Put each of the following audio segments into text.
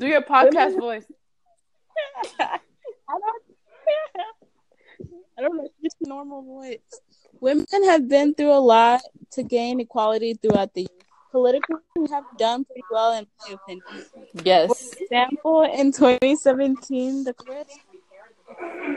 Do your podcast Women, voice. I don't, I don't know. It's just a normal voice. Women have been through a lot to gain equality throughout the years. Politically, we have done pretty well, in my opinion. For Yes. example, in 2017, the Congress appointed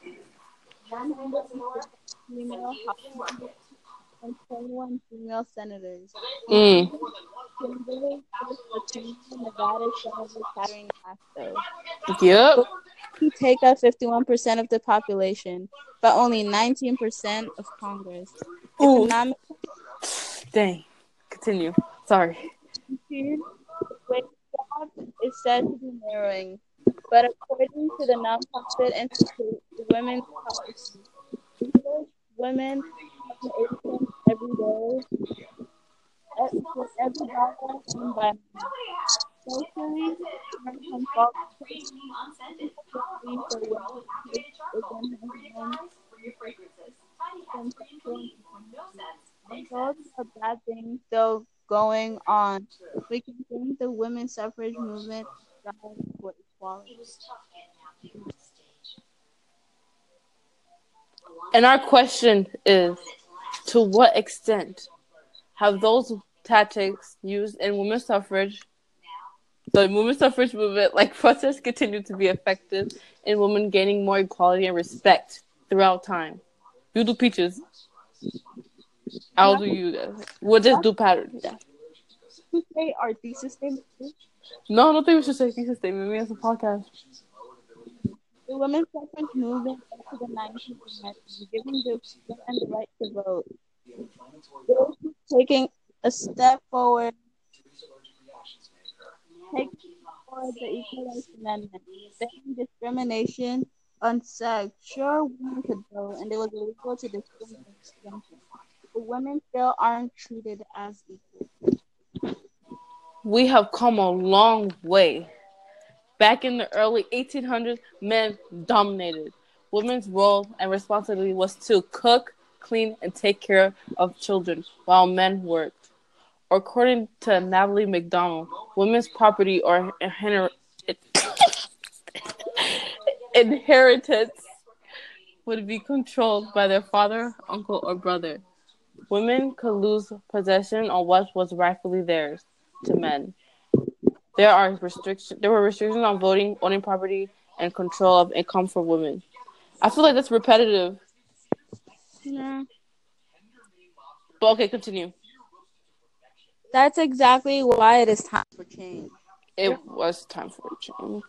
106 female House members and 21 female senators, Mm. including Kimberly Latino, Nevada Senator Catherine Castro. Yep. But we take up 51% of the population, but only 19% of Congress. Ooh. Economic Dang. Continue. Sorry. the wage gap is said to be narrowing, but according to the nonprofit Institute for Women's Policy Research, women earn 8 cents every day for every dollar earned by men. Socially, American falls differently for women who within her home from sexual and pregnancy. Although there are bad things still going on, we can thank the women's suffrage movement and strive for equality. And our question is, to what extent have those tactics used in women's suffrage, the women's suffrage movement, like protests, continue to be effective in women gaining more equality and respect throughout time? You do peaches. I'll Not do you guys. We'll just do pattern. Yeah. to say our thesis statement is No, I don't think we should say thesis statement. Maybe it's a podcast. the women's suffrage movement led to the 19th Amendment, giving the women the right to vote. Those taking a step forward, taking forward the Equal Rights Amendment, banning discrimination on sex. Sure, women could vote, and it was illegal to discriminate against them, but women still aren't treated as equal. We have come a long way. Back in the early 1800s, men dominated. Women's role and responsibility was to cook, clean, and take care of children while men worked. According to Natalie McDonald, women's property or inheritance would be controlled by their father, uncle, or brother. Women could lose possession on what was rightfully theirs to men. There were restrictions on voting, owning property, and control of income for women. I feel like that's repetitive. Yeah. But okay, continue. That's exactly why it is time for change. It was time for a change.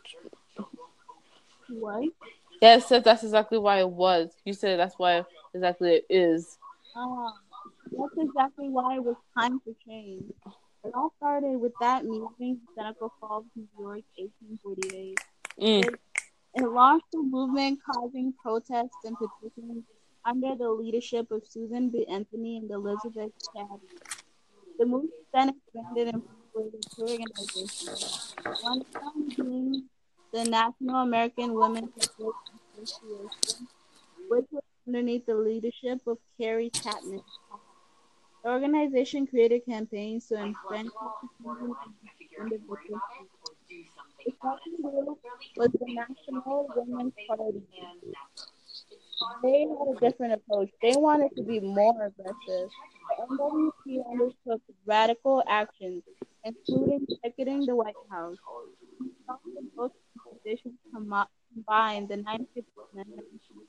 What? Yeah, it says that's exactly why it was. You said that's why exactly it is. Ah, that's exactly why it was time for change. It all started with that meeting in Seneca Falls, New York, 1848. Mm. It launched a movement causing protests and petitions under the leadership of Susan B. Anthony and Elizabeth Cady. The movement then expanded and formulated two organizations, one of them being the National American Women's Suffrage Association, which was underneath the leadership of Carrie Chapman. The organization created campaigns to enfranchise women and individuals. The second group was the National Women's Party. They had a different approach. They wanted to be more aggressive. The NWP undertook radical actions, including picketing the White House. We saw that both organizations combined the 96th Amendment.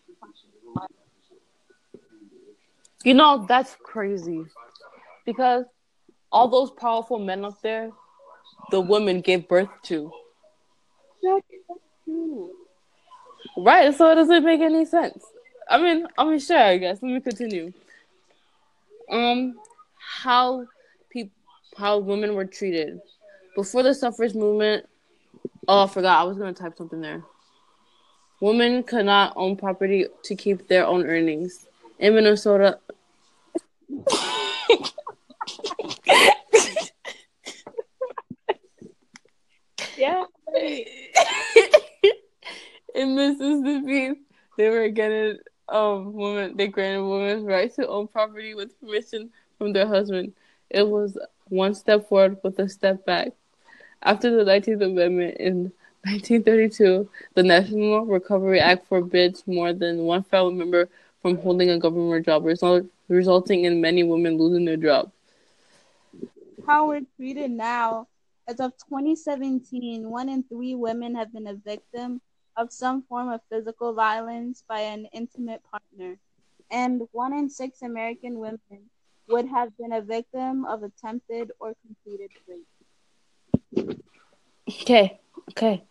You know, that's crazy. Because all those powerful men up there, the women gave birth to. That's true. Right, so it doesn't make any sense. Sure, I guess. Let me continue. Um, how people, how women were treated before the suffrage movement. Oh, I forgot. I was gonna type something there. Women could not own property to keep their own earnings. In Minnesota, Yeah, right. in Mississippi, they were getting women. They granted women's right to own property with permission from their husband. It was one step forward with a step back. After the 19th Amendment in 1932, the National Recovery Act forbids more than one family member from holding a government job, resulting in many women losing their jobs. How we're treated now. As of 2017, 1 in 3 women have been a victim of some form of physical violence by an intimate partner, and 1 in 6 American women would have been a victim of attempted or completed rape. Okay, okay.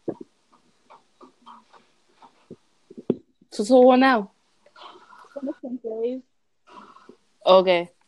So what now? Citizen Dave. Okay.